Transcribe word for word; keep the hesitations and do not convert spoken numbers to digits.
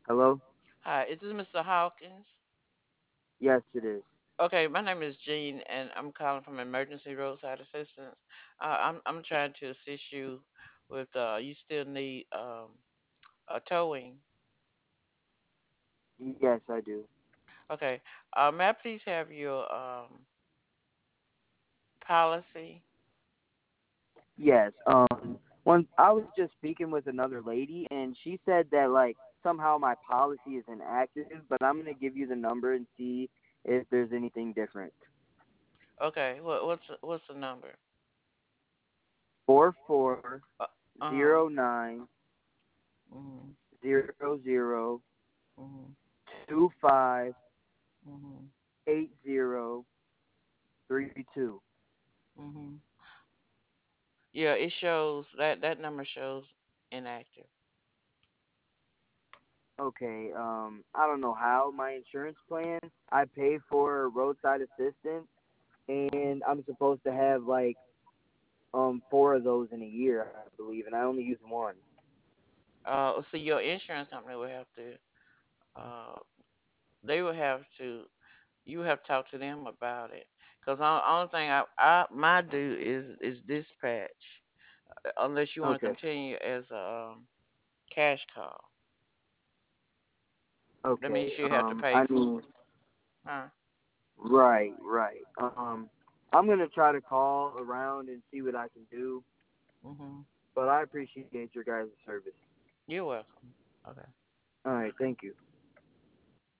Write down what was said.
Hello? Hi, is this Mister Hawkins? Yes, it is. Okay, my name is Jean, and I'm calling from Emergency Roadside Assistance. Uh, I'm I'm trying to assist you with. Uh, you still need um, a towing. Yes, I do. Okay, uh, may I please have your um, policy? Yes. Um, one, I was just speaking with another lady, and she said that like somehow my policy is inactive, but I'm gonna give you the number and see if there's anything different. Okay, what what's what's the number? Four four Uh huh. zero nine Mhm. zero zero Mhm. two five Mhm. eight zero three two. Mhm. Yeah, it shows that that number shows inactive. Okay. Um, I don't know how my insurance plan. I pay for roadside assistance, Mhm. and I'm supposed to have like um four of those in a year, I believe, and I only use one. Uh, so your insurance company will have to. Uh, they will have to. You have to talk to them about it. Cause the only thing I, I my do is is dispatch. Unless you want to Okay. continue as a um, cash call, that Okay. means you have to Um, pay I mean, for it. Huh? right, right. Um, I'm gonna try to call around and see what I can do, Mhm. but I appreciate your guys' service. You're welcome. Okay. All right, thank you.